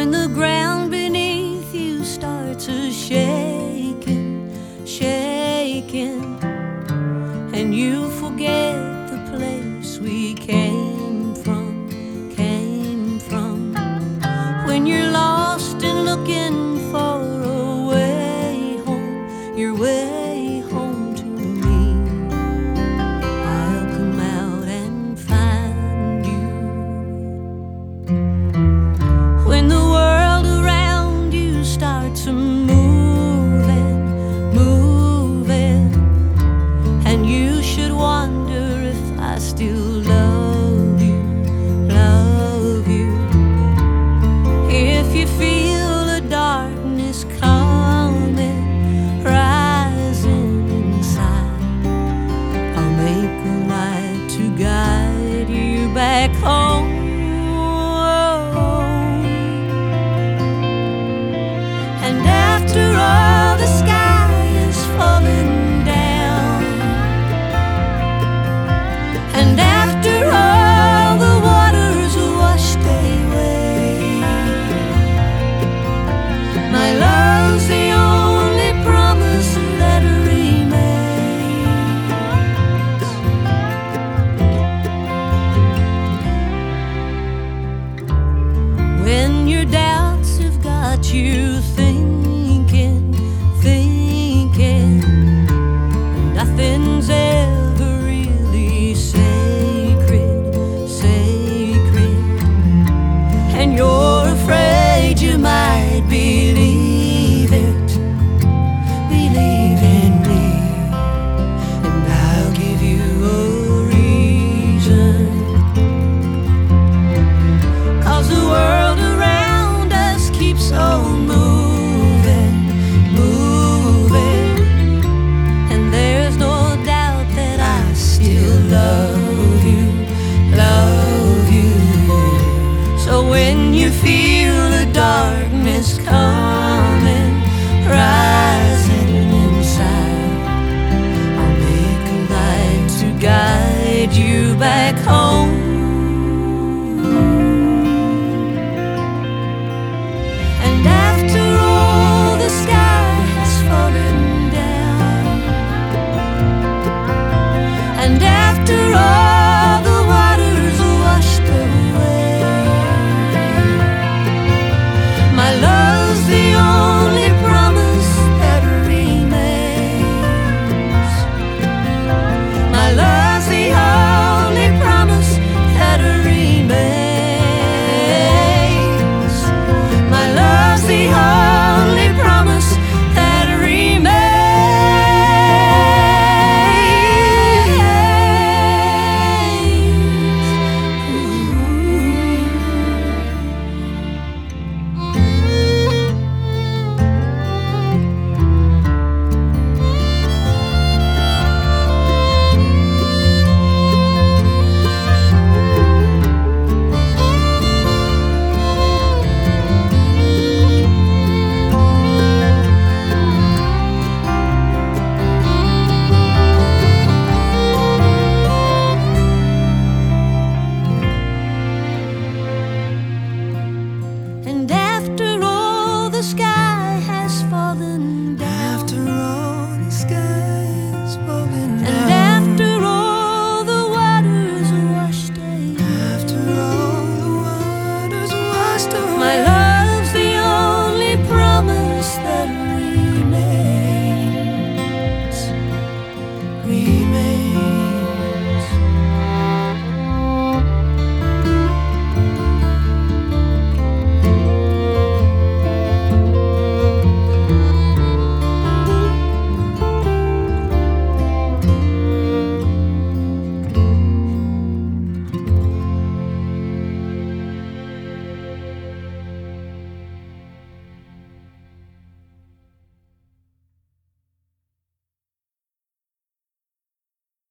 when the ground beneath you starts a-shaking, shaking, and you forget the place we came from, when you're lost and looking for a way home, your way home to me, I'll come out and find you. When the world around you starts moving, and you should wonder if I still love you, if you feel the darkness coming, rising inside, I'll make a light to guide you back home. And after all the sky is falling down, and after all the waters washed away, my love's the only promise that remains. When your doubts have got you thinking, nothing's ever really sacred, and you're afraid you might believe in me, and I'll give you a reason. 'Cause the world around us keeps on moving, and there's no doubt that I still love you. So when you feel the darkness coming, rising inside, I'll make a light to guide you back home. And after all the sky has fallen down, and after all the waters washed away, my love's the only promise that remains. My love's the only promise that remains. My love's the only promise that remains. And after all the sky has fallen down, After all the sky is falling and down, after all the waters washed away, after all the waters washed away, my love